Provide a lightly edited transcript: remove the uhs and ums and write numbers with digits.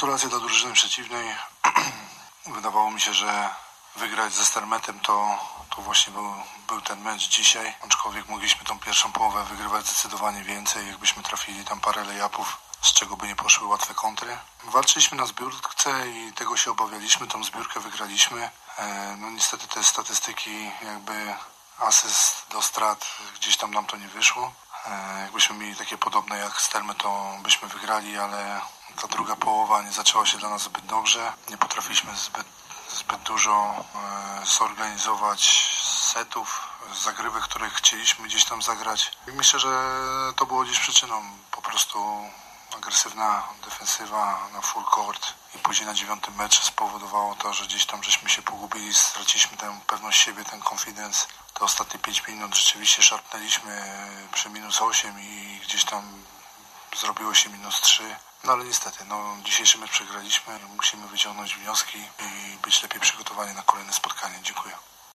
Gratulacje dla drużyny przeciwnej. Wydawało mi się, że wygrać ze Stermetem to właśnie był ten mecz dzisiaj. Aczkolwiek mogliśmy tą pierwszą połowę wygrywać zdecydowanie więcej, jakbyśmy trafili tam parę lay-upów, z czego by nie poszły łatwe kontry. Walczyliśmy na zbiórce i tego się obawialiśmy, tą zbiórkę wygraliśmy. No niestety te statystyki jakby asyst do strat gdzieś tam nam to nie wyszło. Jakbyśmy mieli takie podobne jak Stermet, to byśmy wygrali, ale ta druga połowa nie zaczęła się dla nas zbyt dobrze. Nie potrafiliśmy zbyt dużo zorganizować setów, zagrywek, które chcieliśmy gdzieś tam zagrać. I myślę, że to było gdzieś przyczyną. Po prostu agresywna defensywa na full court i później na 9. meczu spowodowało to, że gdzieś tam żeśmy się pogubili, straciliśmy tę pewność siebie, ten confidence. Te ostatnie 5 minut rzeczywiście szarpnęliśmy przy -8 i gdzieś tam zrobiło się -3. No ale niestety, dzisiejszy mecz przegraliśmy. Musimy wyciągnąć wnioski i być lepiej przygotowani na kolejne spotkanie. Dziękuję.